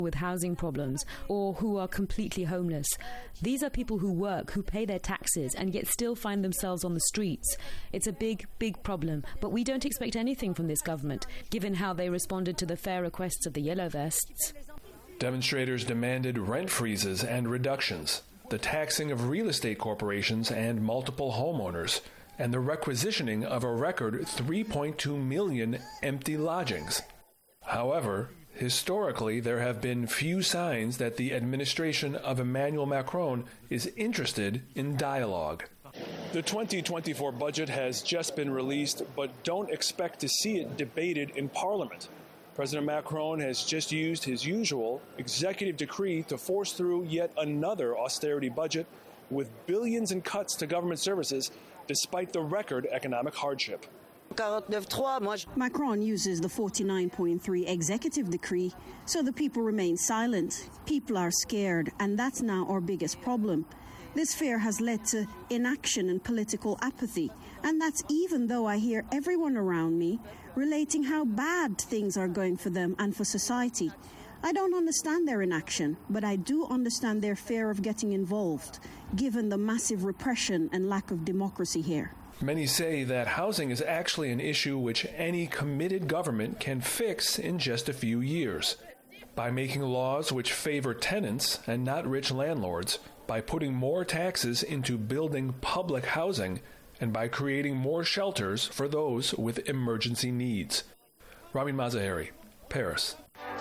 with housing problems or who are completely homeless. These are people who work, who pay their taxes and yet still find themselves on the streets. It's a big, big problem, but we don't expect anything from this government, given how they responded to the fair requests of the Yellow Vests. Demonstrators demanded rent freezes and reductions, the taxing of real estate corporations and multiple homeowners, and the requisitioning of a record 3.2 million empty lodgings. However, historically, there have been few signs that the administration of Emmanuel Macron is interested in dialogue. The 2024 budget has just been released, but don't expect to see it debated in Parliament. President Macron has just used his usual executive decree to force through yet another austerity budget with billions in cuts to government services despite the record economic hardship. Macron uses the 49.3 executive decree, so the people remain silent. People are scared, and that's now our biggest problem. This fear has led to inaction and political apathy, and that's even though I hear everyone around me relating how bad things are going for them and for society. I don't understand their inaction, but I do understand their fear of getting involved, given the massive repression and lack of democracy here. Many say that housing is actually an issue which any committed government can fix in just a few years. By making laws which favor tenants and not rich landlords, by putting more taxes into building public housing, and by creating more shelters for those with emergency needs. Ramin Mazaheri, Paris.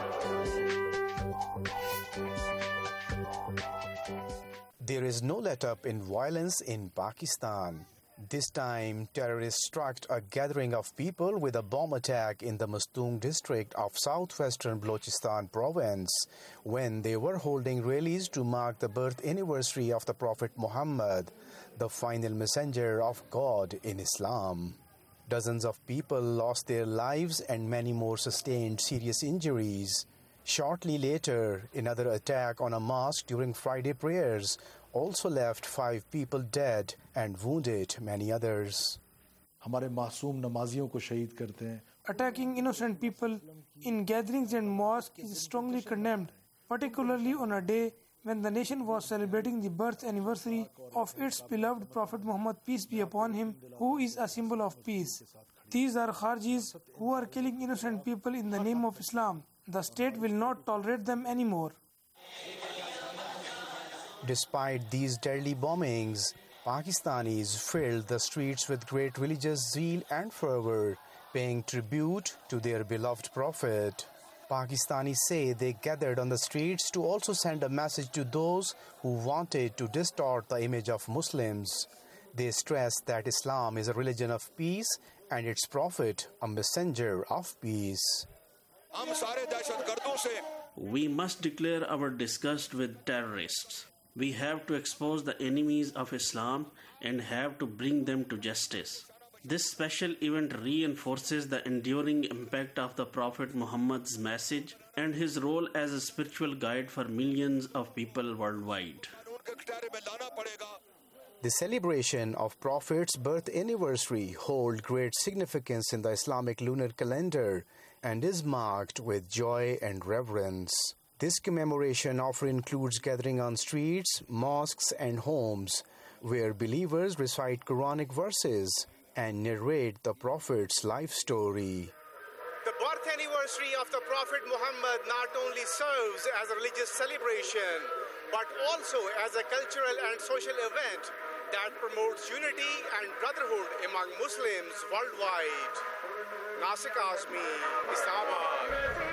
There is no let-up in violence in Pakistan. This time, terrorists struck a gathering of people with a bomb attack in the Mastung district of southwestern Balochistan province when they were holding rallies to mark the birth anniversary of the Prophet Muhammad, the final messenger of God in Islam. Dozens of people lost their lives and many more sustained serious injuries. Shortly later, another attack on a mosque during Friday prayers also left 5 people dead and wounded many others. Attacking innocent people in gatherings and mosques is strongly condemned, particularly on a day when the nation was celebrating the birth anniversary of its beloved Prophet Muhammad, peace be upon him, who is a symbol of peace. These are Kharjis who are killing innocent people in the name of Islam. The state will not tolerate them anymore. Despite these deadly bombings, Pakistanis filled the streets with great religious zeal and fervor, paying tribute to their beloved Prophet. Pakistanis say they gathered on the streets to also send a message to those who wanted to distort the image of Muslims. They stressed that Islam is a religion of peace and its Prophet a messenger of peace. We must declare our disgust with terrorists. We have to expose the enemies of Islam and have to bring them to justice. This special event reinforces the enduring impact of the Prophet Muhammad's message and his role as a spiritual guide for millions of people worldwide. The celebration of Prophet's birth anniversary holds great significance in the Islamic lunar calendar and is marked with joy and reverence. This commemoration often includes gathering on streets, mosques, and homes where believers recite Quranic verses and narrate the Prophet's life story. The birth anniversary of the Prophet Muhammad not only serves as a religious celebration, but also as a cultural and social event that promotes unity and brotherhood among Muslims worldwide. Nasik Azmi, Islamabad.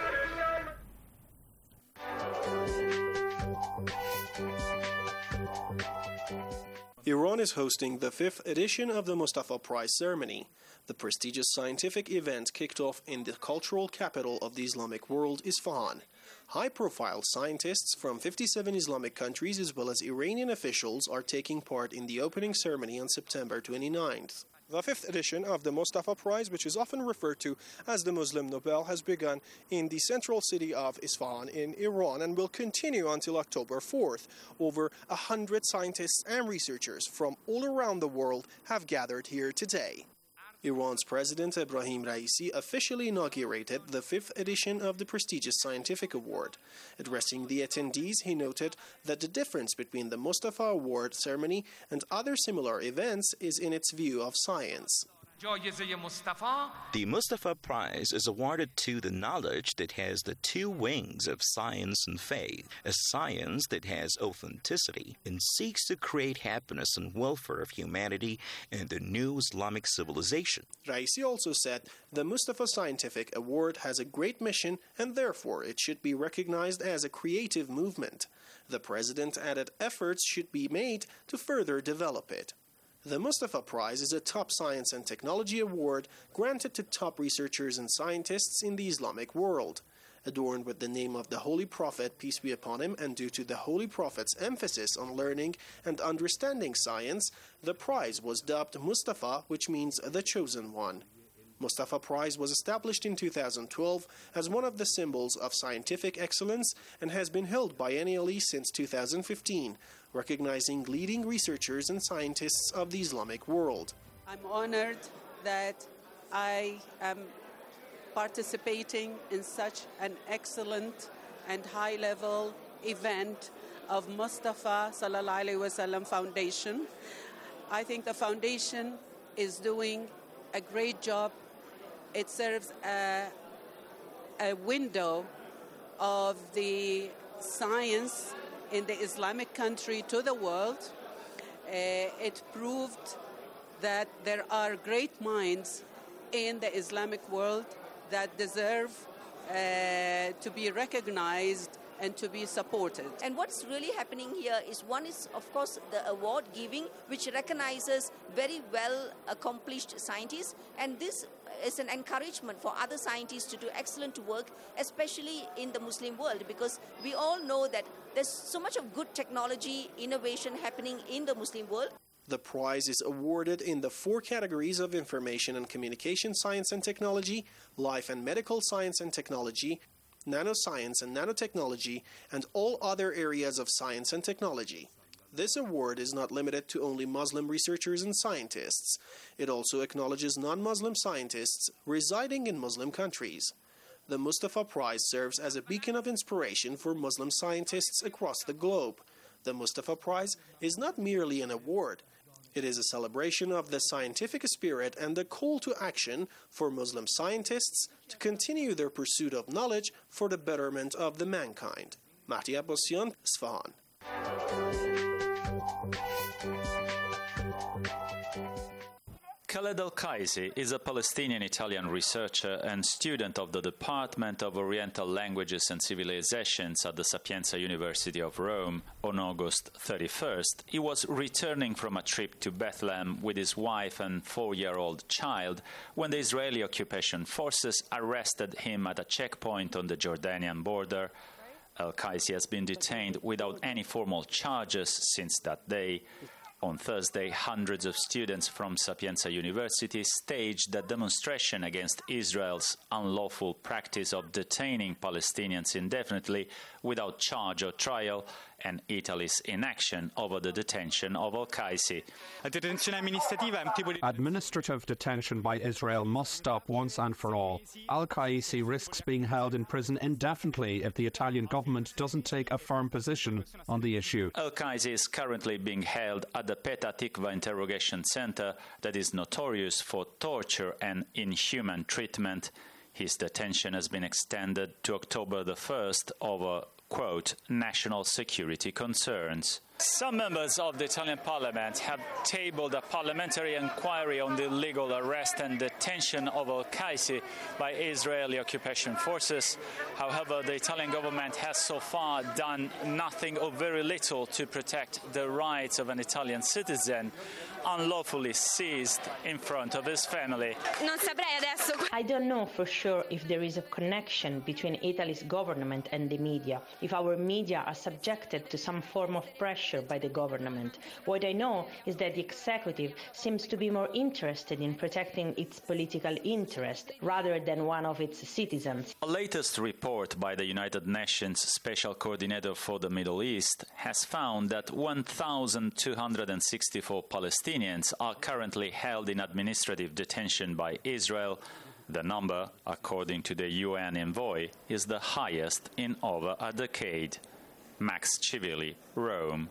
Iran is hosting the 5th edition of the Mustafa Prize ceremony. The prestigious scientific event kicked off in the cultural capital of the Islamic world, Isfahan. High-profile scientists from 57 Islamic countries as well as Iranian officials are taking part in the opening ceremony on September 29th. The 5th edition of the Mustafa Prize, which is often referred to as the Muslim Nobel, has begun in the central city of Isfahan in Iran and will continue until October 4th. Over 100 scientists and researchers from all around the world have gathered here today. Iran's President Ebrahim Raisi officially inaugurated the 5th edition of the prestigious scientific award. Addressing the attendees, he noted that the difference between the Mustafa Award ceremony and other similar events is in its view of science. The Mustafa Prize is awarded to the knowledge that has the two wings of science and faith, a science that has authenticity and seeks to create happiness and welfare of humanity and the new Islamic civilization. Raisi also said the Mustafa Scientific Award has a great mission and therefore it should be recognized as a creative movement. The president added efforts should be made to further develop it. The Mustafa Prize is a top science and technology award granted to top researchers and scientists in the Islamic world. Adorned with the name of the Holy Prophet, peace be upon him, and due to the Holy Prophet's emphasis on learning and understanding science, the prize was dubbed Mustafa, which means the chosen one. Mustafa Prize was established in 2012 as one of the symbols of scientific excellence and has been held biennially since 2015, recognizing leading researchers and scientists of the Islamic world. I'm honored that I am participating in such an excellent and high-level event of Mustafa Sallallahu Alaihi Wasallam Foundation. I think the foundation is doing a great job. It serves a window of the science in the Islamic country to the world. It proved that there are great minds in the Islamic world that deserve to be recognized and to be supported. And what's really happening here is one is, of course, the award giving, which recognizes very well accomplished scientists, and this is an encouragement for other scientists to do excellent work, especially in the Muslim world, because we all know that there's so much of good technology, innovation happening in the Muslim world. The prize is awarded in the 4 categories of information and communication science and technology, life and medical science and technology, nanoscience and nanotechnology, and all other areas of science and technology. This award is not limited to only Muslim researchers and scientists. It also acknowledges non-Muslim scientists residing in Muslim countries. The Mustafa Prize serves as a beacon of inspiration for Muslim scientists across the globe. The Mustafa Prize is not merely an award. It is a celebration of the scientific spirit and the call to action for Muslim scientists to continue their pursuit of knowledge for the betterment of the mankind. Mahdi Abbasian, Isfahan. Khaled Al-Qaisi is a Palestinian-Italian researcher and student of the Department of Oriental Languages and Civilizations at the Sapienza University of Rome. On August 31st, he was returning from a trip to Bethlehem with his wife and 4-year-old child when the Israeli occupation forces arrested him at a checkpoint on the Jordanian border. Al-Qaisi has been detained without any formal charges since that day. On Thursday, hundreds of students from Sapienza University staged a demonstration against Israel's unlawful practice of detaining Palestinians indefinitely without charge or trial, and Italy's inaction over the detention of Al-Qaisi. Administrative detention by Israel must stop once and for all. Al-Qaisi risks being held in prison indefinitely if the Italian government doesn't take a firm position on the issue. Al-Qaisi is currently being held at the Petah Tikva interrogation center that is notorious for torture and inhuman treatment. His detention has been extended to October the 1st over, quote, national security concerns. Some members of the Italian parliament have tabled a parliamentary inquiry on the illegal arrest and detention of Al-Qaisi by Israeli occupation forces. However, the Italian government has so far done nothing or very little to protect the rights of an Italian citizen unlawfully seized in front of his family. I don't know for sure if there is a connection between Italy's government and the media. If our media are subjected to some form of pressure pressure by the government. What I know is that the executive seems to be more interested in protecting its political interest rather than one of its citizens. A latest report by the United Nations Special Coordinator for the Middle East has found that 1,264 Palestinians are currently held in administrative detention by Israel. The number, according to the UN envoy, is the highest in over a decade. Max Chivili, Rome.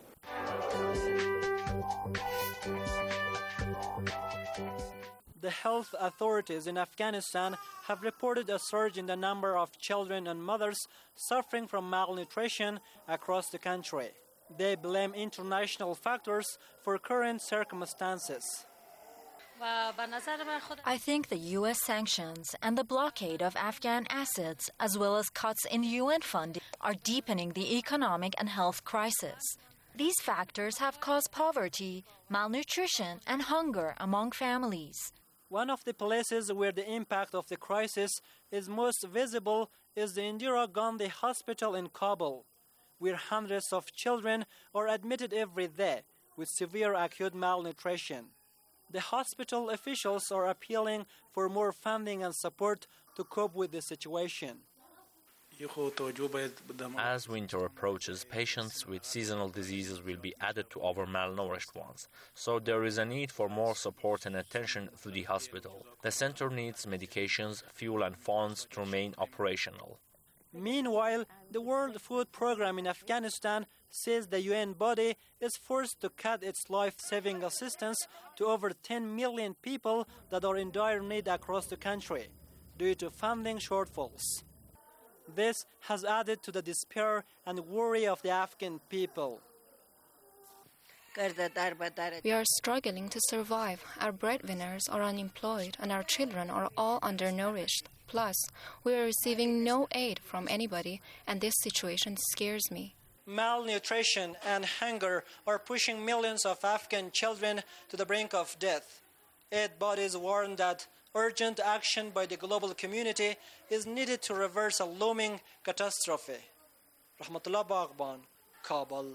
The health authorities in Afghanistan have reported a surge in the number of children and mothers suffering from malnutrition across the country. They blame international factors for current circumstances. I think the U.S. sanctions and the blockade of Afghan assets, as well as cuts in UN funding, are deepening the economic and health crisis. These factors have caused poverty, malnutrition, and hunger among families. One of the places where the impact of the crisis is most visible is the Indira Gandhi Hospital in Kabul, where hundreds of children are admitted every day with severe acute malnutrition. The hospital officials are appealing for more funding and support to cope with the situation. As winter approaches, patients with seasonal diseases will be added to our malnourished ones, so there is a need for more support and attention to the hospital. The center needs medications, fuel and funds to remain operational. Meanwhile, the World Food Programme in Afghanistan says the UN body is forced to cut its life-saving assistance to over 10 million people that are in dire need across the country due to funding shortfalls. This has added to the despair and worry of the Afghan people. We are struggling to survive. Our breadwinners are unemployed and our children are all undernourished. Plus, we are receiving no aid from anybody, and this situation scares me. Malnutrition and hunger are pushing millions of Afghan children to the brink of death. Aid bodies warn that urgent action by the global community is needed to reverse a looming catastrophe. Rahmatullah Baghban, Kabul.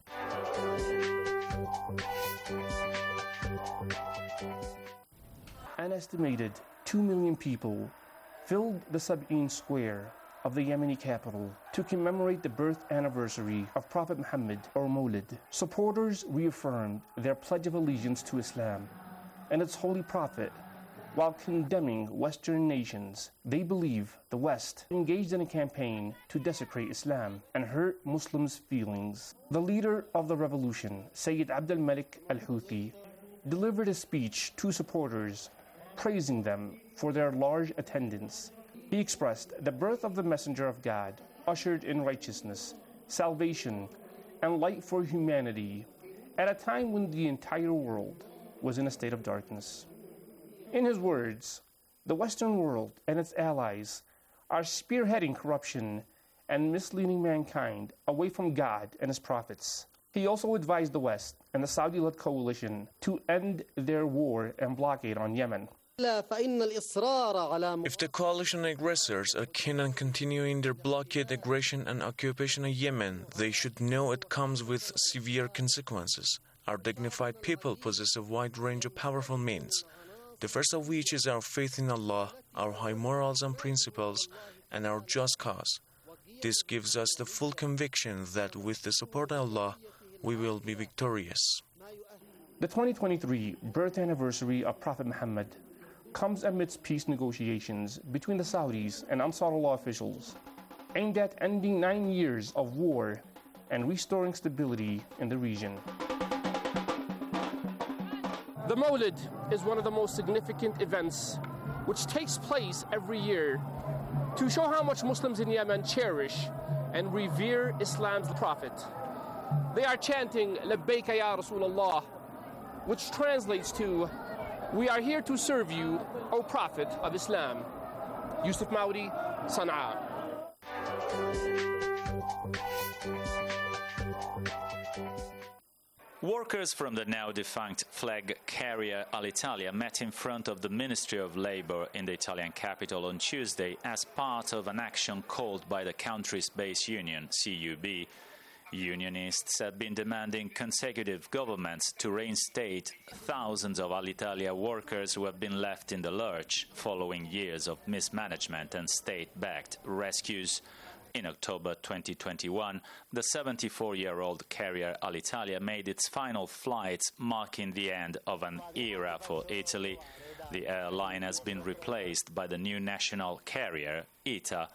An estimated 2 million people filled the Sab'in Square of the Yemeni capital to commemorate the birth anniversary of Prophet Muhammad, or Mawlid. Supporters reaffirmed their pledge of allegiance to Islam and its holy prophet. While condemning Western nations, they believe the West engaged in a campaign to desecrate Islam and hurt Muslims' feelings. The leader of the revolution, Sayyid Abd al-Malik al-Houthi, delivered a speech to supporters, praising them for their large attendance. He expressed the birth of the messenger of God, ushered in righteousness, salvation, and light for humanity, at a time when the entire world was in a state of darkness. In his words, the Western world and its allies are spearheading corruption and misleading mankind away from God and his prophets. He also advised the West and the Saudi-led coalition to end their war and blockade on Yemen. If the coalition aggressors are keen on continuing their blockade, aggression and occupation of Yemen, they should know it comes with severe consequences. Our dignified people possess a wide range of powerful means, the first of which is our faith in Allah, our high morals and principles, and our just cause. This gives us the full conviction that with the support of Allah, we will be victorious. The 2023 birth anniversary of Prophet Muhammad comes amidst peace negotiations between the Saudis and Ansarullah officials, aimed at ending 9 years of war and restoring stability in the region. The Mawlid is one of the most significant events which takes place every year to show how much Muslims in Yemen cherish and revere Islam's prophet. They are chanting Labbaika Ya Rasulullah, which translates to, "We are here to serve you, O Prophet of Islam." Yusuf Maudi, Sana'a. Workers from the now-defunct flag carrier Alitalia met in front of the Ministry of Labour in the Italian capital on Tuesday as part of an action called by the country's base union, CUB. Unionists have been demanding consecutive governments to reinstate thousands of Alitalia workers who have been left in the lurch following years of mismanagement and state-backed rescues. In October 2021, the 74-year-old carrier Alitalia made its final flights, marking the end of an era for Italy. The airline has been replaced by the new national carrier, ITA.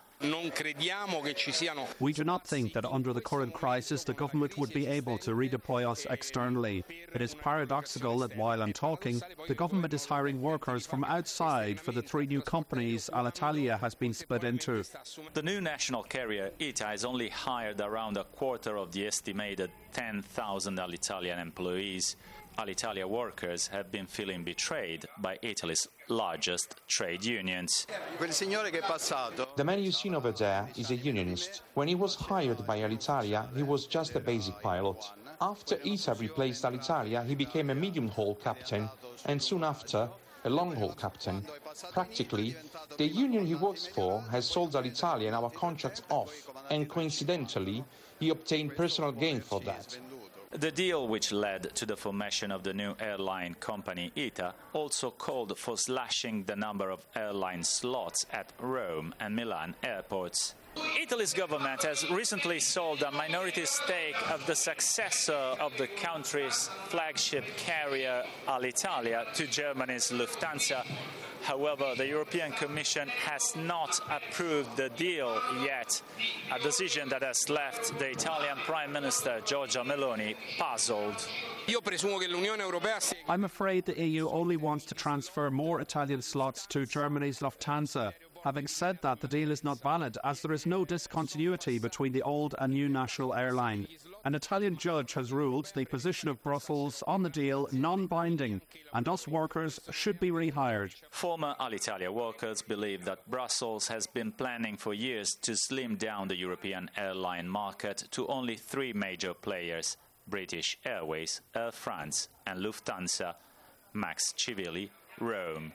We do not think that under the current crisis the government would be able to redeploy us externally. It is paradoxical that while I'm talking, the government is hiring workers from outside for the 3 new companies Alitalia has been split into. The new national carrier, ITA, has only hired around a quarter of the estimated 10,000 Alitalian employees. Alitalia workers have been feeling betrayed by Italy's largest trade unions. The man you've seen over there is a unionist. When he was hired by Alitalia, he was just a basic pilot. After ITA replaced Alitalia, he became a medium-haul captain, and soon after, a long-haul captain. Practically, the union he works for has sold Alitalia and our contracts off, and coincidentally, he obtained personal gain for that. The deal, which led to the formation of the new airline company ITA, also called for slashing the number of airline slots at Rome and Milan airports. Italy's government has recently sold a minority stake of the successor of the country's flagship carrier Alitalia to Germany's Lufthansa. However, the European Commission has not approved the deal yet, a decision that has left the Italian Prime Minister Giorgia Meloni puzzled. I'm afraid the EU only wants to transfer more Italian slots to Germany's Lufthansa. Having said that, the deal is not valid, as there is no discontinuity between the old and new national airline. An Italian judge has ruled the position of Brussels on the deal non-binding, and us workers should be rehired. Former Alitalia workers believe that Brussels has been planning for years to slim down the European airline market to only 3 major players: British Airways, Air France and Lufthansa. Max Civilli, Rome.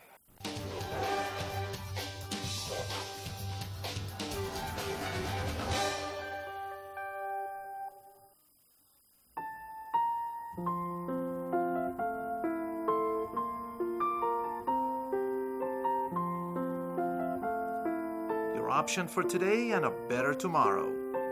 Your option for today and a better tomorrow.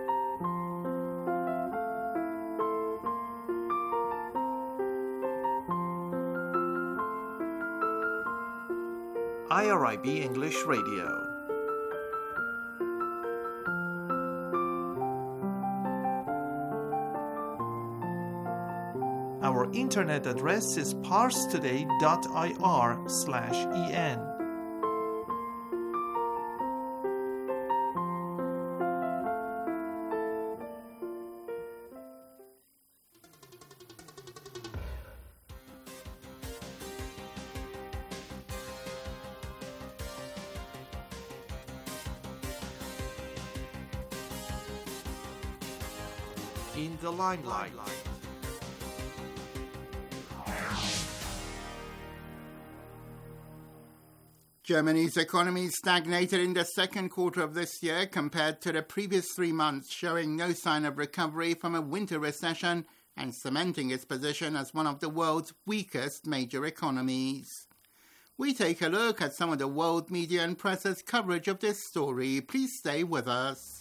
IRIB English Radio. Our internet address is parstoday.ir/en. In the limelight. Germany's economy stagnated in the second quarter of this year compared to the previous 3 months, showing no sign of recovery from a winter recession and cementing its position as one of the world's weakest major economies. We take a look at some of the world media and press's coverage of this story. Please stay with us.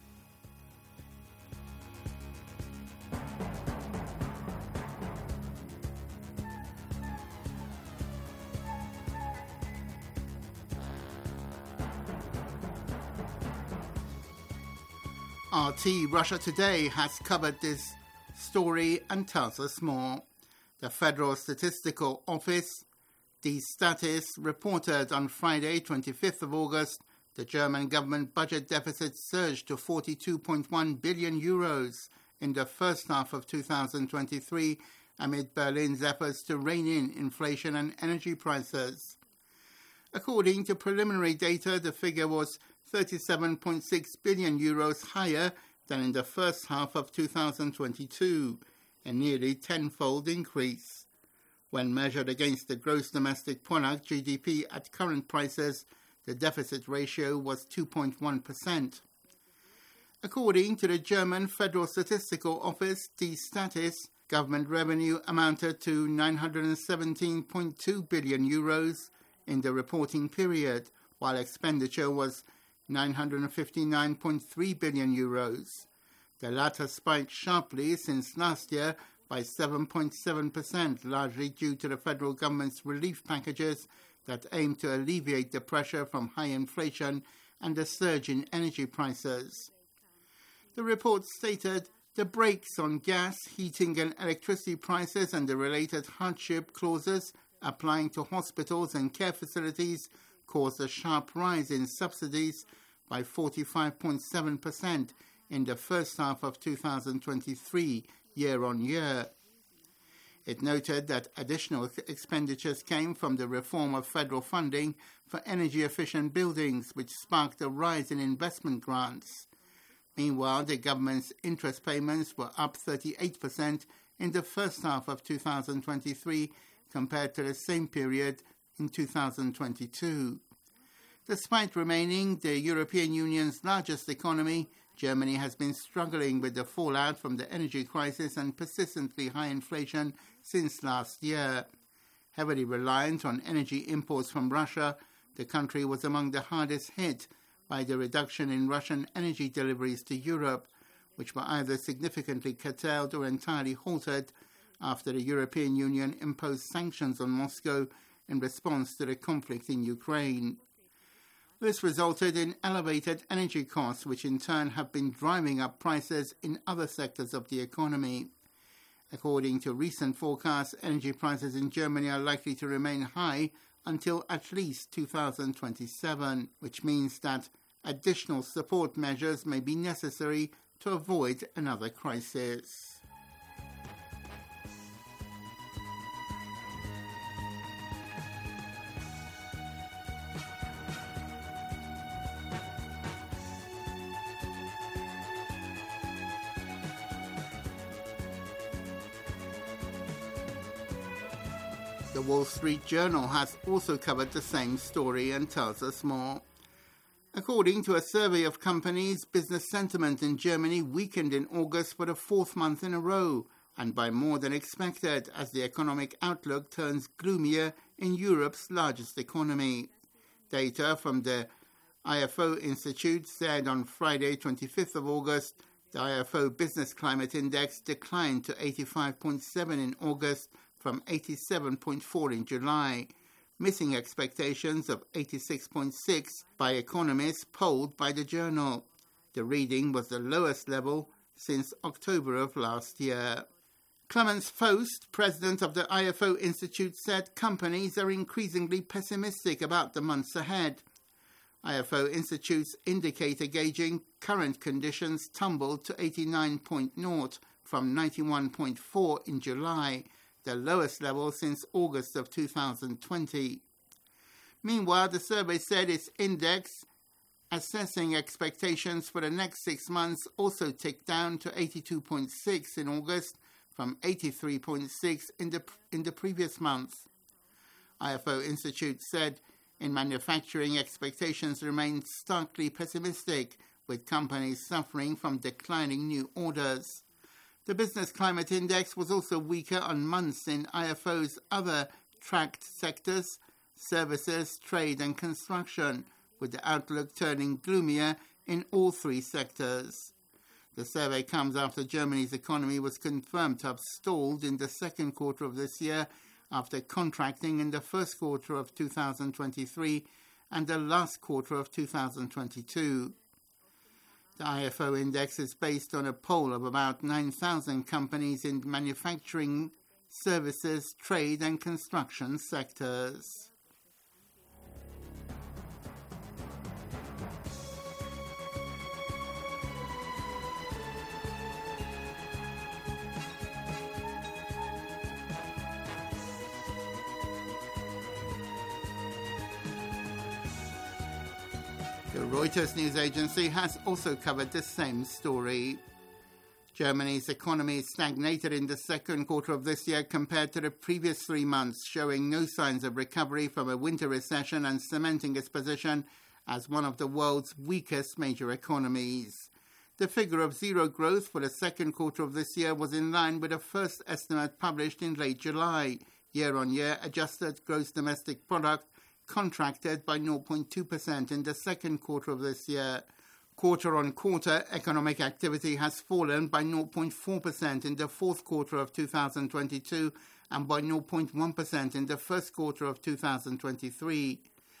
RT Russia Today has covered this story and tells us more. The Federal Statistical Office, Die Statis, reported on Friday, 25th of August, the German government budget deficit surged to 42.1 billion euros in the first half of 2023 amid Berlin's efforts to rein in inflation and energy prices. According to preliminary data, the figure was 37.6 billion euros higher than in the first half of 2022, a nearly tenfold increase. When measured against the gross domestic product, GDP, at current prices, the deficit ratio was 2.1%. According to the German Federal Statistical Office, D-Statis, government revenue amounted to 917.2 billion euros in the reporting period, while expenditure was 959.3 billion euros. The latter spiked sharply since last year by 7.7%, largely due to the federal government's relief packages that aim to alleviate the pressure from high inflation and a surge in energy prices. The report stated the brakes on gas, heating and electricity prices and the related hardship clauses applying to hospitals and care facilities caused a sharp rise in subsidies by 45.7% in the first half of 2023, year on year. It noted that additional expenditures came from the reform of federal funding for energy-efficient buildings, which sparked a rise in investment grants. Meanwhile, the government's interest payments were up 38% in the first half of 2023 compared to the same period in 2022. Despite remaining the European Union's largest economy, Germany has been struggling with the fallout from the energy crisis and persistently high inflation since last year. Heavily reliant on energy imports from Russia, the country was among the hardest hit by the reduction in Russian energy deliveries to Europe, which were either significantly curtailed or entirely halted after the European Union imposed sanctions on Moscow in response to the conflict in Ukraine. This resulted in elevated energy costs, which in turn have been driving up prices in other sectors of the economy. According to recent forecasts, energy prices in Germany are likely to remain high until at least 2027, which means that additional support measures may be necessary to avoid another crisis. The Wall Street Journal has also covered the same story and tells us more. According to a survey of companies, business sentiment in Germany weakened in August for the fourth month in a row, and by more than expected, as the economic outlook turns gloomier in Europe's largest economy. Data from the IFO Institute said on Friday, 25th of August, the IFO Business Climate Index declined to 85.7 in August from 87.4 in July, missing expectations of 86.6 by economists polled by the journal. The reading was the lowest level since October of last year. Clemens Faust, president of the IFO Institute, said companies are increasingly pessimistic about the months ahead. IFO Institute's indicator gauging current conditions tumbled to 89.0 from 91.4 in July, the lowest level since August of 2020. Meanwhile, the survey said its index assessing expectations for the next 6 months also ticked down to 82.6 in August from 83.6 in the previous month. IFO Institute said in manufacturing, expectations remain starkly pessimistic, with companies suffering from declining new orders. The Business Climate Index was also weaker on months in IFO's other tracked sectors, services, trade and construction, with the outlook turning gloomier in all three sectors. The survey comes after Germany's economy was confirmed to have stalled in the second quarter of this year after contracting in the first quarter of 2023 and the last quarter of 2022. The IFO index is based on a poll of about 9,000 companies in manufacturing, services, trade and construction sectors. The Reuters news agency has also covered the same story. Germany's economy stagnated in the second quarter of this year compared to the previous 3 months, showing no signs of recovery from a winter recession and cementing its position as one of the world's weakest major economies. The figure of zero growth for the second quarter of this year was in line with the first estimate published in late July. Year-on-year adjusted gross domestic product contracted by 0.2% in the second quarter of this year. Quarter-on-quarter economic activity has fallen by 0.4% in the fourth quarter of 2022 and by 0.1% in the first quarter of 2023.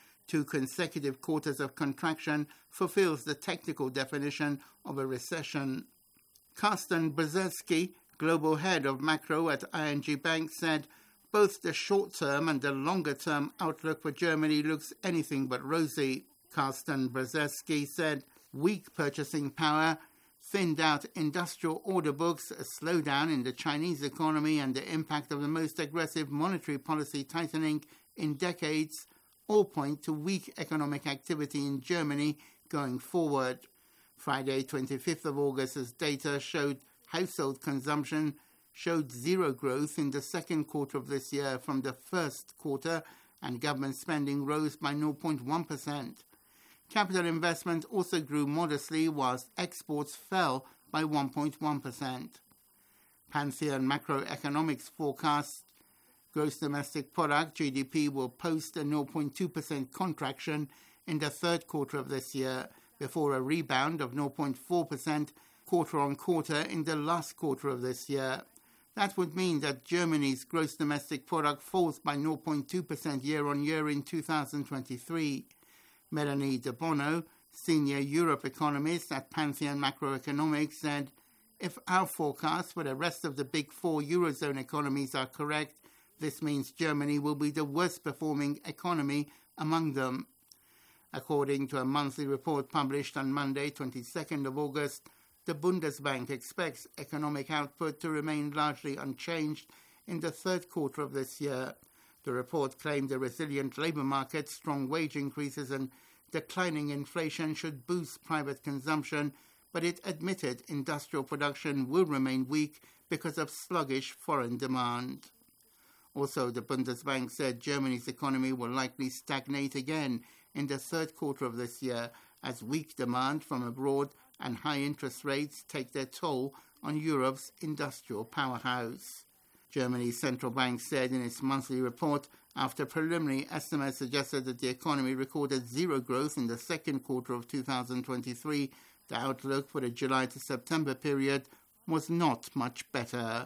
2 consecutive quarters of contraction fulfills the technical definition of a recession. Carsten Brzezinski, global head of macro at ING Bank, said both the short-term and the longer-term outlook for Germany looks anything but rosy. Carsten Brzezinski said weak purchasing power, thinned out industrial order books, a slowdown in the Chinese economy and the impact of the most aggressive monetary policy tightening in decades all point to weak economic activity in Germany going forward. Friday, 25th of August's data showed household consumption showed zero growth in the second quarter of this year from the first quarter, and government spending rose by 0.1%. Capital investment also grew modestly, whilst exports fell by 1.1%. Pantheon Macroeconomics forecasts gross domestic product, GDP, will post a 0.2% contraction in the third quarter of this year, before a rebound of 0.4% quarter-on-quarter in the last quarter of this year. That would mean that Germany's gross domestic product falls by 0.2% year-on-year in 2023. Melanie De Bono, senior Europe economist at Pantheon Macroeconomics, said, if our forecasts for the rest of the big 4 Eurozone economies are correct, this means Germany will be the worst performing economy among them. According to a monthly report published on Monday, 22nd of August, the Bundesbank expects economic output to remain largely unchanged in the third quarter of this year. The report claimed a resilient labour market, strong wage increases and declining inflation should boost private consumption, but it admitted industrial production will remain weak because of sluggish foreign demand. Also, the Bundesbank said Germany's economy will likely stagnate again in the third quarter of this year as weak demand from abroad and high interest rates take their toll on Europe's industrial powerhouse. Germany's central bank said in its monthly report, after preliminary estimates suggested that the economy recorded zero growth in the second quarter of 2023, the outlook for the July to September period was not much better.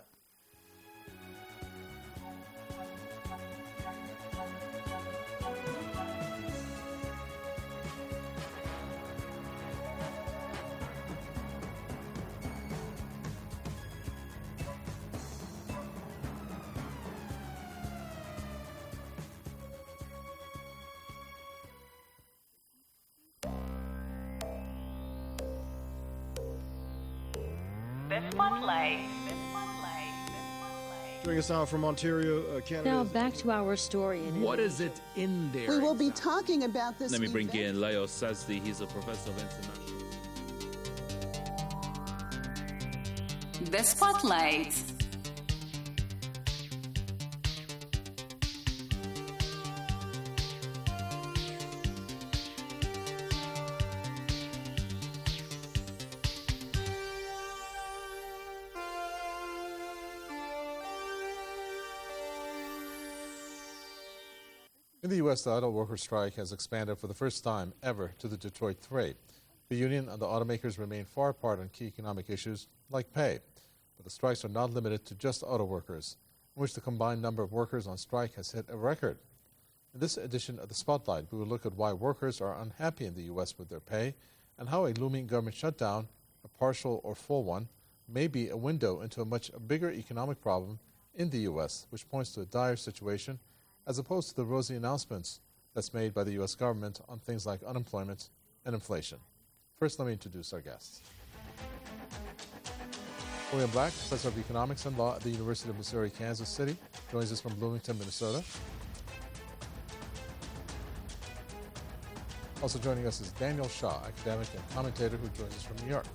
Joining us now from Ontario, Canada. Now back to our story. What is it in there? We will be talking about this. Let me bring in Leo Sazdi. He's a professor of international. The Spotlight. In the U.S., the auto workers' strike has expanded for the first time ever to the Detroit 3. The union and the automakers remain far apart on key economic issues like pay. But the strikes are not limited to just auto workers, in which the combined number of workers on strike has hit a record. In this edition of The Spotlight, we will look at why workers are unhappy in the U.S. with their pay and how a looming government shutdown, a partial or full one, may be a window into a much bigger economic problem in the U.S., which points to a dire situation as opposed to the rosy announcements that's made by the U.S. government on things like unemployment and inflation. First, let me introduce our guests. William Black, Professor of Economics and Law at the University of Missouri, Kansas City, joins us from Bloomington, Minnesota. Also joining us is Daniel Shaw, academic and commentator who joins us from New York.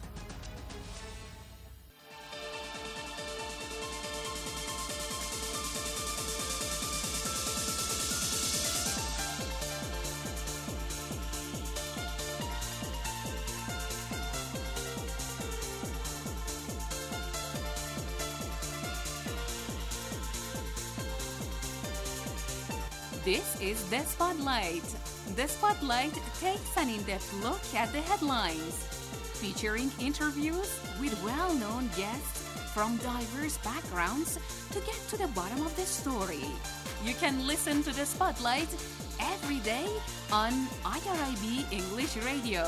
This is The Spotlight. The Spotlight takes an in-depth look at the headlines, featuring interviews with well-known guests from diverse backgrounds to get to the bottom of the story. You can listen to The Spotlight every day on IRIB English Radio.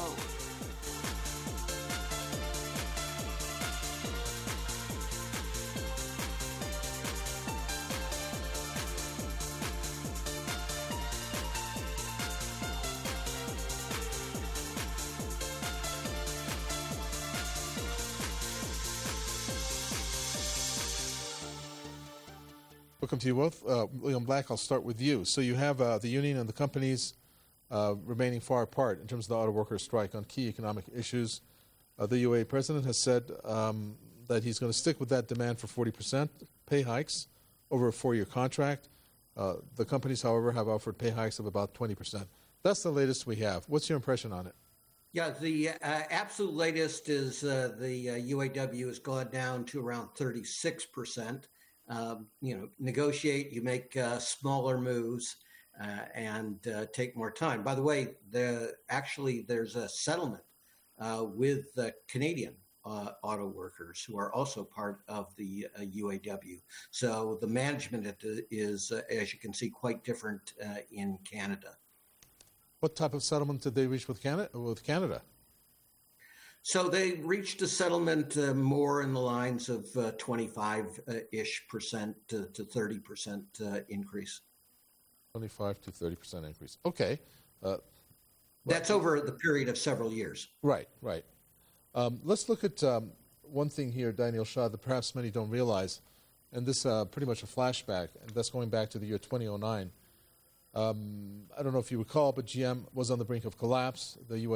Welcome to you both. William Black, I'll start with you. So you have the union and the companies remaining far apart in terms of the auto workers' strike on key economic issues. The UAE president has said that he's going to stick with that demand for 40% pay hikes over a 4-year contract. The companies, however, have offered pay hikes of about 20%. That's the latest we have. What's your impression on it? Yeah, the absolute latest is the UAW has gone down to around 36%. Negotiate, you make smaller moves and take more time. By the way, there's a settlement with the Canadian auto workers who are also part of the UAW. So the management is, as you can see, quite different in Canada. What type of settlement did they reach with Canada? So they reached a settlement more in the lines of 25-ish% to 30% increase. 25 to 30% increase. Okay. That's over the period of several years. Right. Let's look at one thing here, Daniel Shah, that perhaps many don't realize, and this pretty much a flashback, and that's going back to the year 2009. I don't know if you recall, but GM was on the brink of collapse. The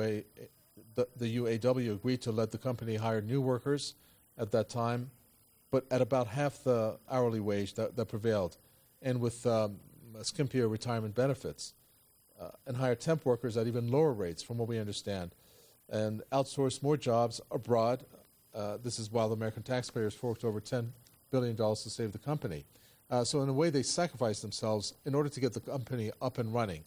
UAW agreed to let the company hire new workers at that time, but at about half the hourly wage that prevailed, and with skimpier retirement benefits, and hire temp workers at even lower rates, from what we understand, and outsource more jobs abroad. This is while the American taxpayers forked over $10 billion to save the company. So in a way, they sacrificed themselves in order to get the company up and running,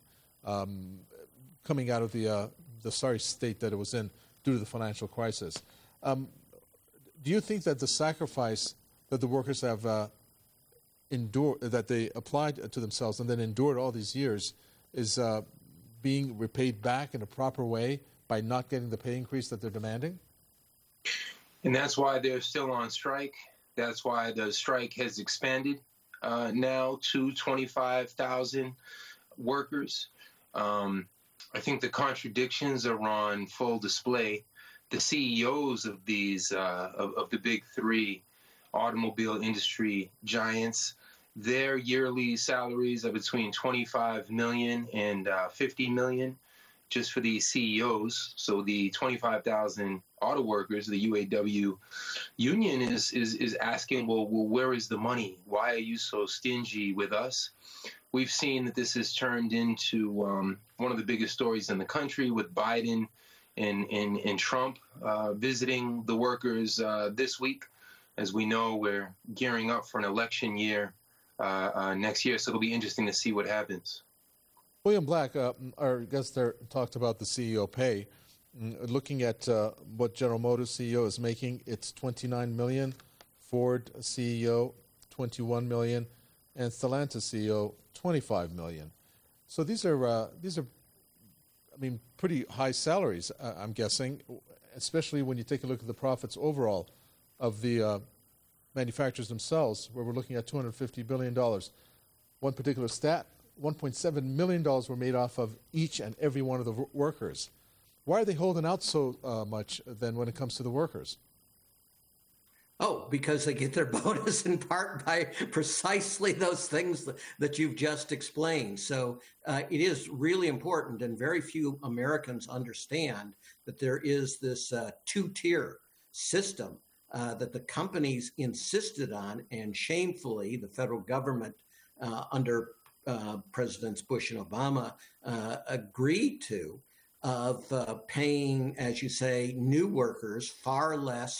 coming out of the sorry state that it was in due to the financial crisis. Do you think that the sacrifice that the workers have endured, that they applied to themselves and then endured all these years, is being repaid back in a proper way by not getting the pay increase that they're demanding? And that's why they're still on strike. That's why the strike has expanded now to 25,000 workers. I think the contradictions are on full display. The CEOs of these of the big three automobile industry giants, their yearly salaries are between 25 million and 50 million just for these CEOs. So the 25,000 auto workers, the UAW union is asking, well, where is the money? Why are you so stingy with us? We've seen that this has turned into one of the biggest stories in the country, with Biden and Trump visiting the workers this week. As we know, we're gearing up for an election year next year, so it'll be interesting to see what happens. William Black, our guest there, talked about the CEO pay. Looking at what General Motors CEO is making, it's $29 million, Ford CEO $21 million, and Stellantis CEO $25 million. So these are, I mean, pretty high salaries, I'm guessing, especially when you take a look at the profits overall of the manufacturers themselves, where we're looking at $250 billion. One particular stat, $1.7 million were made off of each and every one of the workers. Why are they holding out so much then when it comes to the workers? Oh, because they get their bonus in part by precisely those things that you've just explained. So it is really important, and very few Americans understand that there is this two-tier system that the companies insisted on, and shamefully the federal government under Presidents Bush and Obama agreed to, of paying, as you say, new workers far less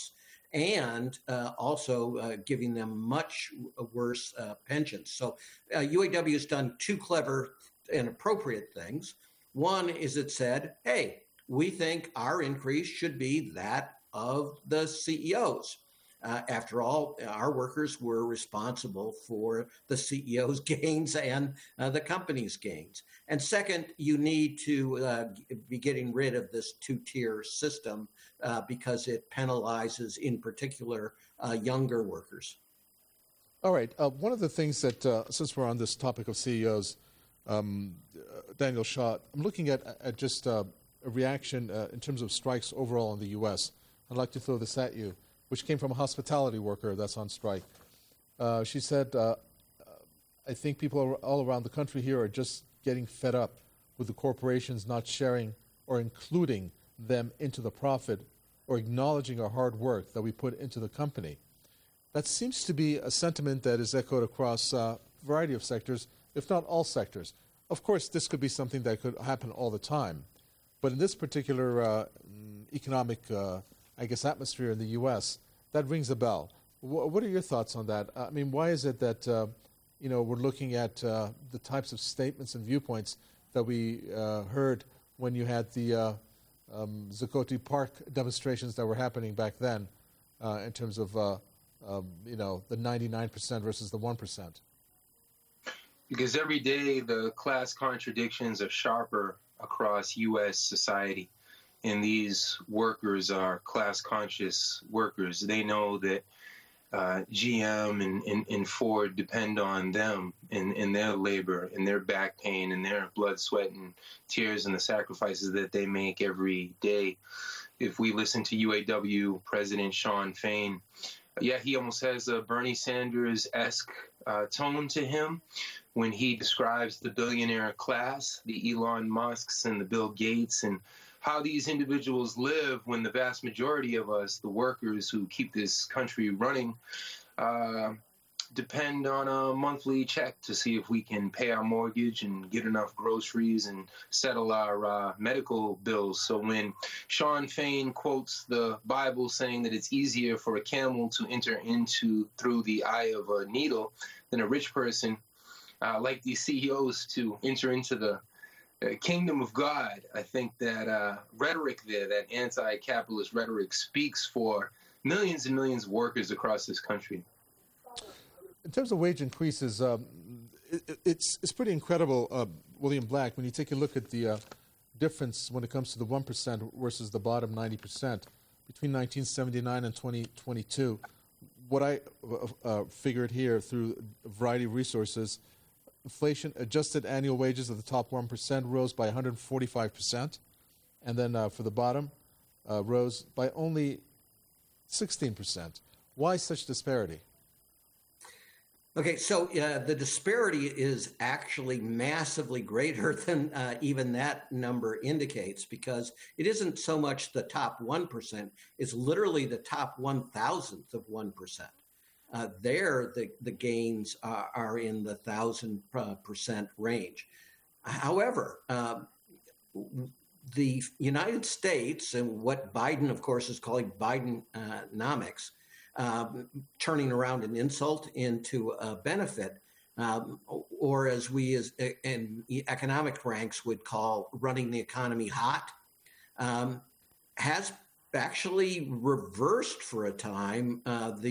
and also giving them much worse pensions. So UAW has done two clever and appropriate things. One is it said, hey, we think our increase should be that of the CEOs. After all, our workers were responsible for the CEO's gains and the company's gains. And second, you need to be getting rid of this two-tier system because it penalizes, in particular, younger workers. All right. One of the things that, since we're on this topic of CEOs, Daniel Shaw, I'm looking at just a reaction in terms of strikes overall in the U.S. I'd like to throw this at you, which came from a hospitality worker that's on strike. She said, I think people all around the country here are just getting fed up with the corporations not sharing or including them into the profit or acknowledging our hard work that we put into the company. That seems to be a sentiment that is echoed across a variety of sectors, if not all sectors. Of course, this could be something that could happen all the time. But in this particular economic, atmosphere in the U.S., that rings a bell. What are your thoughts on that? I mean, why is it that, we're looking at the types of statements and viewpoints that we heard when you had the Zuccotti Park demonstrations that were happening back then in terms of, the 99% versus the 1%? Because every day the class contradictions are sharper across U.S. society. And these workers are class-conscious workers. They know that GM and Ford depend on them and their labor and their back pain and their blood, sweat, and tears and the sacrifices that they make every day. If we listen to UAW President Shawn Fain, he almost has a Bernie Sanders-esque tone to him when he describes the billionaire class, the Elon Musks and the Bill Gates, and how these individuals live when the vast majority of us, the workers who keep this country running, depend on a monthly check to see if we can pay our mortgage and get enough groceries and settle our medical bills. So when Shawn Fain quotes the Bible saying that it's easier for a camel to enter through the eye of a needle than a rich person, like these CEOs, to enter into the kingdom of God, I think that rhetoric there, that anti-capitalist rhetoric, speaks for millions and millions of workers across this country. In terms of wage increases, it's pretty incredible, William Black, when you take a look at the difference when it comes to the 1% versus the bottom 90% between 1979 and 2022. What I figured here through a variety of resources, inflation-adjusted annual wages of the top 1% rose by 145%, and then for the bottom rose by only 16%. Why such disparity? Okay, so the disparity is actually massively greater than even that number indicates, because it isn't so much the top 1%, it's literally the top 1,000th of 1%. There, the gains are in the 1,000% range. However, the United States, and what Biden, of course, is calling Bidenomics, turning around an insult into a benefit, or as we in economic ranks would call running the economy hot, has actually reversed for a time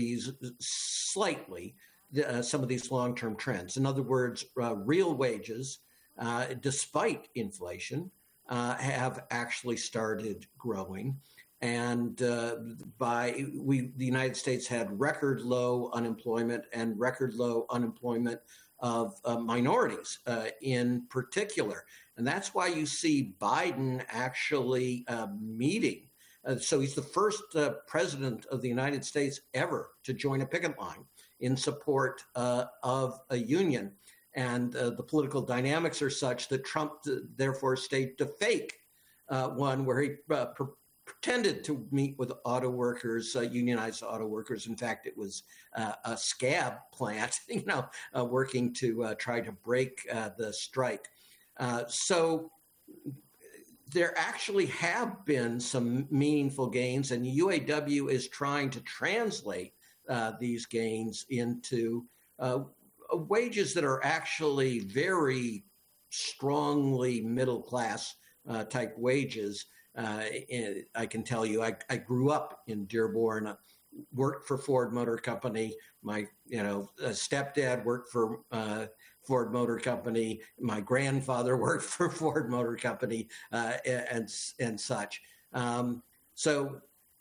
some of these long-term trends. In other words, real wages, despite inflation, have actually started growing. And the United States had record low unemployment and record low unemployment of minorities in particular. And that's why you see Biden actually meeting. So he's the first president of the United States ever to join a picket line in support of a union. And the political dynamics are such that Trump therefore staged a fake one where he pretended to meet with auto workers, unionized auto workers. In fact, it was a scab plant, working to try to break the strike. So there actually have been some meaningful gains, and UAW is trying to translate these gains into wages that are actually very strongly middle class type wages. I can tell you, I grew up in Dearborn, worked for Ford Motor Company. My stepdad worked for Ford Motor Company. My grandfather worked for Ford Motor Company, and such. So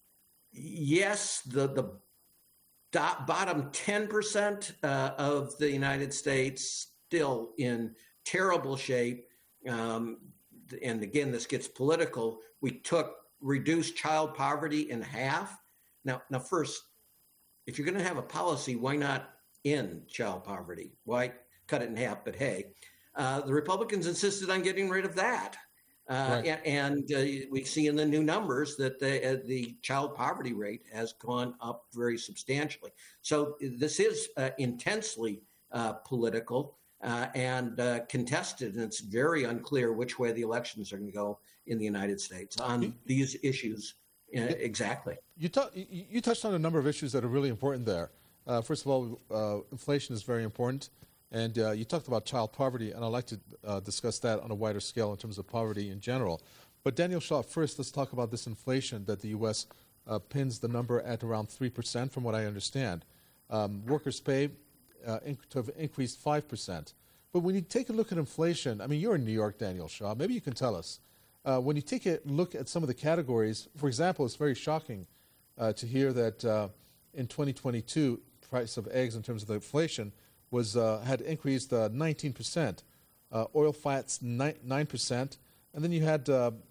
yes, the bottom 10% of the United States still in terrible shape. And again, this gets political. We reduced child poverty in half. Now, first, if you're going to have a policy, why not end child poverty? Why cut it in half? But hey, the Republicans insisted on getting rid of that. Right. And we see in the new numbers that the child poverty rate has gone up very substantially. So this is intensely political and contested, and it's very unclear which way the elections are going to go in the United States on these issues exactly. You touched on a number of issues that are really important there. First of all, inflation is very important. And you talked about child poverty, and I'd like to discuss that on a wider scale in terms of poverty in general. But Daniel Shaw, first, let's talk about this inflation that the U.S. Pins the number at around 3%, from what I understand. Workers' pay to have increased 5%. But when you take a look at inflation, I mean, you're in New York, Daniel Shaw. Maybe you can tell us. When you take a look at some of the categories, for example, it's very shocking to hear that in 2022, price of eggs in terms of the inflation had increased 19%, oil fats 9%, and then you had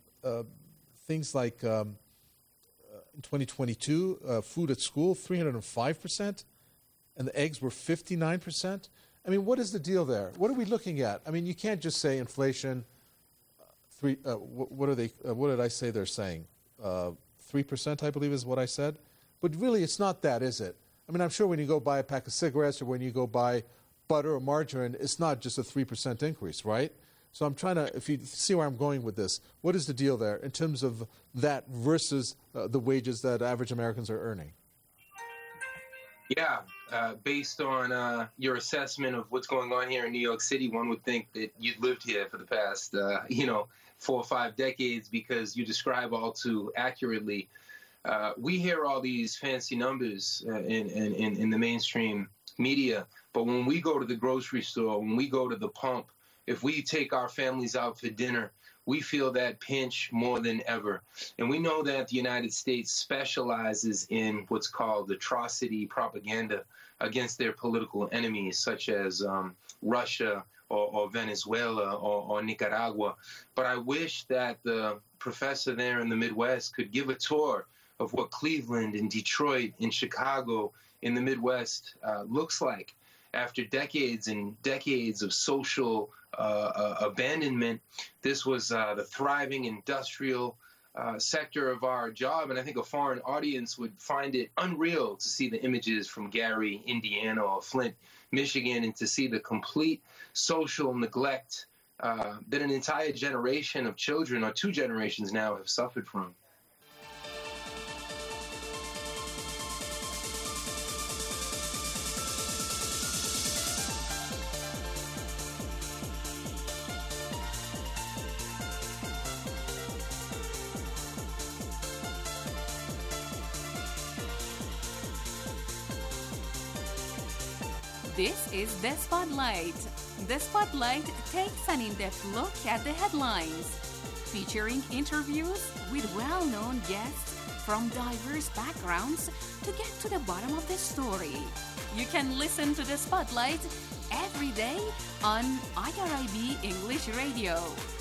things like in 2022, food at school 305%, and the eggs were 59%. I mean, what is the deal there? What are we looking at? I mean, you can't just say inflation. What are they? What did I say they're saying? 3%, I believe, is what I said. But really, it's not that, is it? I mean, I'm sure when you go buy a pack of cigarettes or when you go buy butter or margarine, it's not just a 3% increase, right? So I'm trying to, if you see where I'm going with this, what is the deal there in terms of that versus the wages that average Americans are earning? Yeah, based on your assessment of what's going on here in New York City, one would think that you'd lived here for the past, 4 or 5 decades, because you describe all too accurately. We hear all these fancy numbers in the mainstream media, but when we go to the grocery store, when we go to the pump, if we take our families out for dinner, we feel that pinch more than ever. And we know that the United States specializes in what's called atrocity propaganda against their political enemies, such as Russia or Venezuela or Nicaragua. But I wish that the professor there in the Midwest could give a tour of what Cleveland and Detroit and Chicago in the Midwest looks like after decades and decades of social abandonment. This was the thriving industrial sector of our job, and I think a foreign audience would find it unreal to see the images from Gary, Indiana, or Flint, Michigan, and to see the complete social neglect that an entire generation of children, or 2 generations now, have suffered from. This is The Spotlight. The Spotlight takes an in-depth look at the headlines, featuring interviews with well-known guests from diverse backgrounds to get to the bottom of the story. You can listen to The Spotlight every day on IRIB English Radio.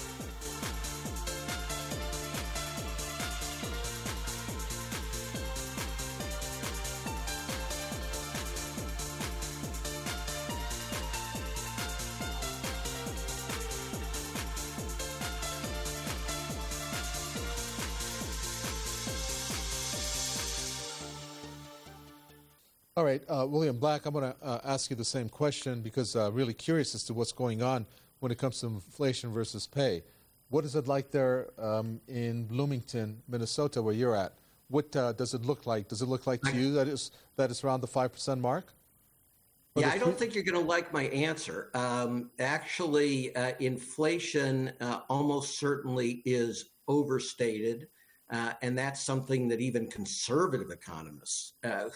All right, William Black, I'm going to ask you the same question because really curious as to what's going on when it comes to inflation versus pay. What is it like there in Bloomington, Minnesota, where you're at? What does it look like? Does it look like to you that it's around the 5% mark? Yeah, I don't think you're going to like my answer. Actually, inflation almost certainly is overstated, and that's something that even conservative economists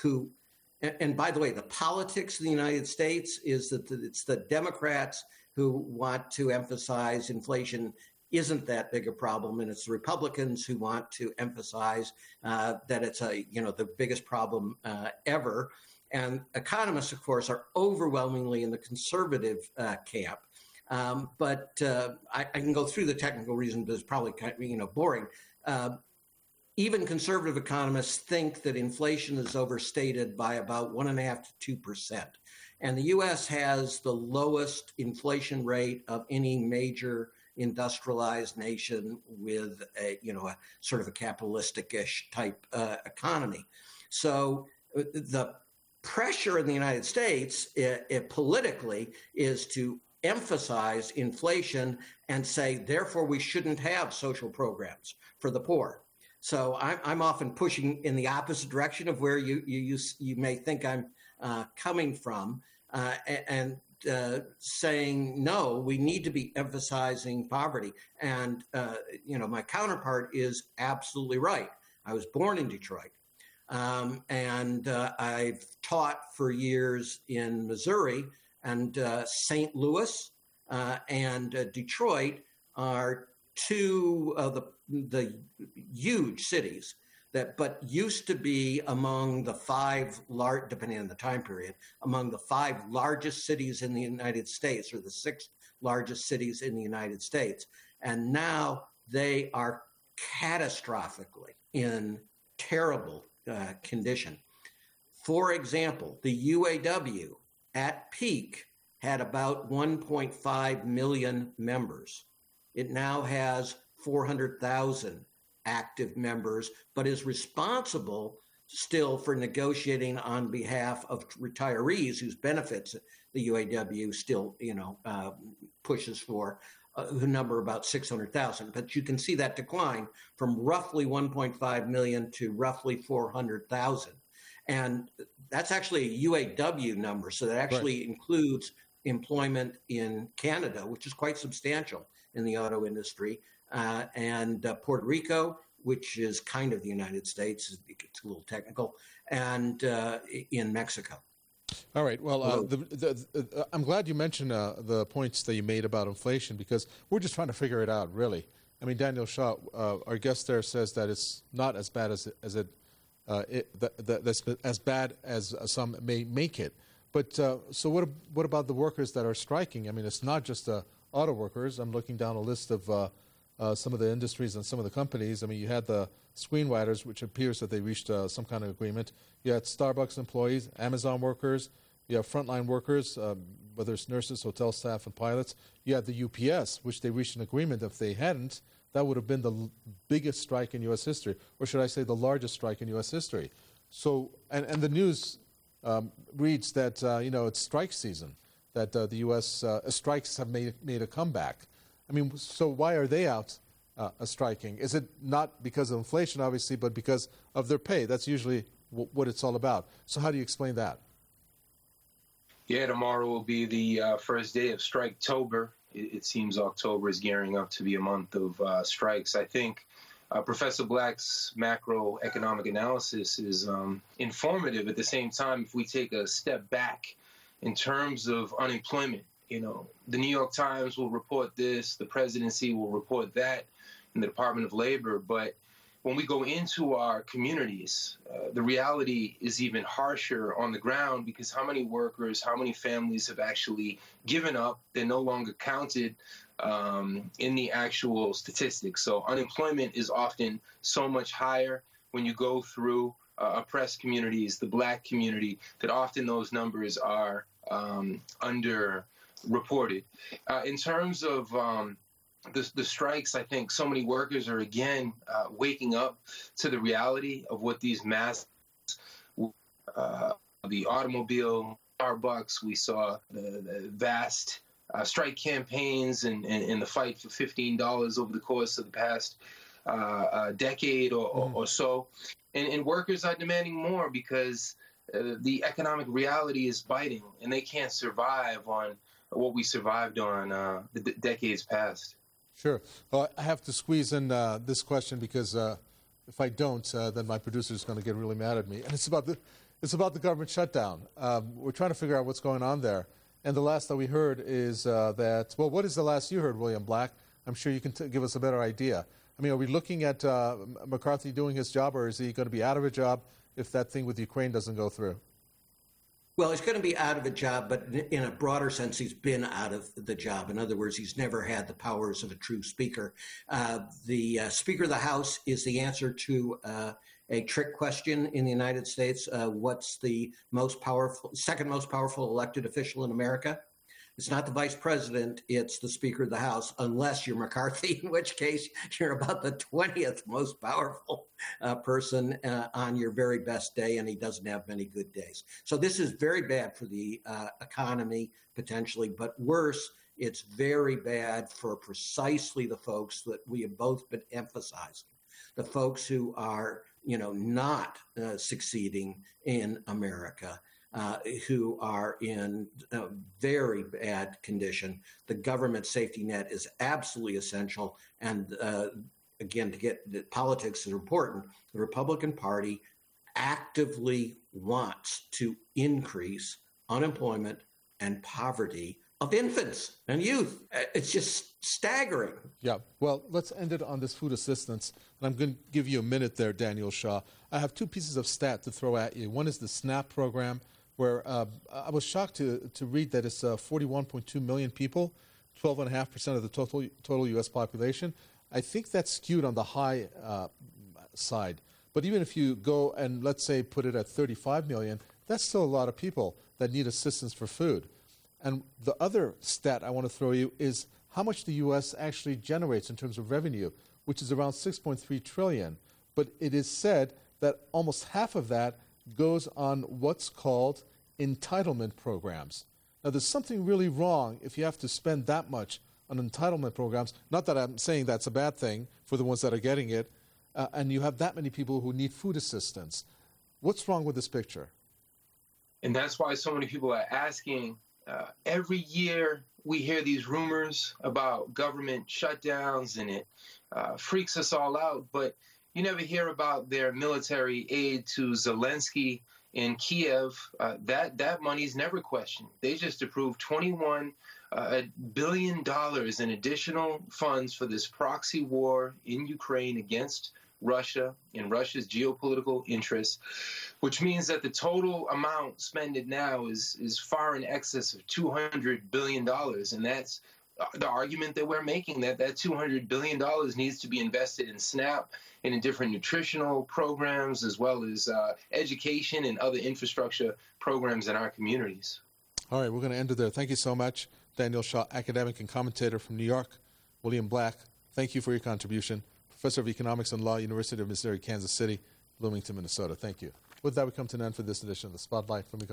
and by the way, the politics of the United States is that it's the Democrats who want to emphasize inflation isn't that big a problem, and it's the Republicans who want to emphasize that it's the biggest problem ever. And economists, of course, are overwhelmingly in the conservative camp. But I can go through the technical reasons, but it's probably kind of, boring. Even conservative economists think that inflation is overstated by about 1.5% to 2%. And the U.S. has the lowest inflation rate of any major industrialized nation with a sort of a capitalistic-ish type economy. So the pressure in the United States politically is to emphasize inflation and say, therefore, we shouldn't have social programs for the poor. So I'm often pushing in the opposite direction of where you may think I'm coming from, and saying, no, we need to be emphasizing poverty. And, my counterpart is absolutely right. I was born in Detroit. And I've taught for years in Missouri, and St. Louis and Detroit are two of the huge cities but used to be among the depending on the time period, among the 5 largest cities in the United States, or the 6 largest cities in the United States. And now they are catastrophically in terrible condition. For example, the UAW at peak had about 1.5 million members. It now has 400,000 active members, but is responsible still for negotiating on behalf of retirees whose benefits the UAW still, pushes for, who number about 600,000. But you can see that decline from roughly 1.5 million to roughly 400,000. And that's actually a UAW number. So that actually includes employment in Canada, which is quite substantial in the auto industry, and Puerto Rico, which is kind of the United States, it's a little technical, and in Mexico. All right. Well, I'm glad you mentioned the points that you made about inflation, because we're just trying to figure it out, really. I mean, Daniel Shaw, our guest there, says that it's not as bad as bad as some may make it. But so what about the workers that are striking? I mean, it's not just the auto workers. I'm looking down a list of some of the industries and some of the companies. I mean, you had the screenwriters, which appears that they reached some kind of agreement. You had Starbucks employees, Amazon workers. You have frontline workers, whether it's nurses, hotel staff, and pilots. You had the UPS, which they reached an agreement. If they hadn't, that would have been the biggest strike in U.S. history, or should I say the largest strike in U.S. history. So, and the news reads that, it's strike season, that the U.S. Strikes have made a comeback. I mean, so why are they out striking? Is it not because of inflation, obviously, but because of their pay? That's usually what it's all about. So how do you explain that? Yeah, tomorrow will be the first day of Striketober. It seems October is gearing up to be a month of strikes. I think Professor Black's macroeconomic analysis is informative. At the same time, if we take a step back in terms of unemployment, the New York Times will report this, the presidency will report that, and the Department of Labor. But when we go into our communities, the reality is even harsher on the ground, because how many workers, how many families have actually given up? They're no longer counted in the actual statistics. So unemployment is often so much higher when you go through oppressed communities, the Black community, that often those numbers are underreported. In terms of the strikes, I think so many workers are again waking up to the reality of what these mass, the automobile, Starbucks, we saw the vast strike campaigns and the fight for $15 over the course of the past decade or so. And workers are demanding more because the economic reality is biting, and they can't survive on what we survived on the decades past. Sure. Well, I have to squeeze in this question because if I don't, then my producer is going to get really mad at me. And it's about the government shutdown. We're trying to figure out what's going on there. And the last that we heard is that, well, what is the last you heard, William Black? I'm sure you can give us a better idea. I mean, are we looking at McCarthy doing his job, or is he going to be out of a job if that thing with Ukraine doesn't go through? Well, he's going to be out of a job, but in a broader sense, he's been out of the job. In other words, he's never had the powers of a true speaker. The Speaker of the House is the answer to a trick question in the United States. What's the second most powerful elected official in America? It's not the vice president, it's the Speaker of the House, unless you're McCarthy, in which case you're about the 20th most powerful person on your very best day, and he doesn't have many good days. So this is very bad for the economy, potentially, but worse, it's very bad for precisely the folks that we have both been emphasizing, the folks who are, not succeeding in America. Who are in very bad condition. The government safety net is absolutely essential. And again, to get the politics is important. The Republican Party actively wants to increase unemployment and poverty of infants and youth. It's just staggering. Yeah. Well, let's end it on this food assistance. And I'm going to give you a minute there, Daniel Shaw. I have two pieces of stat to throw at you. One is the SNAP program, where I was shocked to read that it's 41.2 million people, 12.5% of the total U.S. population. I think that's skewed on the high side. But even if you go and, let's say, put it at 35 million, that's still a lot of people that need assistance for food. And the other stat I want to throw you is how much the U.S. actually generates in terms of revenue, which is around $6.3 trillion. But it is said that almost half of that goes on what's called entitlement programs. Now, there's something really wrong if you have to spend that much on entitlement programs. Not that I'm saying that's a bad thing for the ones that are getting it, and you have that many people who need food assistance. What's wrong with this picture? And that's why so many people are asking. Every year we hear these rumors about government shutdowns, and it freaks us all out. But you never hear about their military aid to Zelensky in Kiev. That money's never questioned. They just approved $21 billion in additional funds for this proxy war in Ukraine against Russia and Russia's geopolitical interests, which means that the total amount spent now is far in excess of $200 billion. And that's the argument that we're making, that $200 billion needs to be invested in SNAP and in different nutritional programs, as well as education and other infrastructure programs in our communities. All right, we're going to end it there. Thank you so much, Daniel Shaw, academic and commentator from New York. William Black, thank you for your contribution. Professor of Economics and Law, University of Missouri, Kansas City, Bloomington, Minnesota. Thank you. With that, we come to an end for this edition of the Spotlight from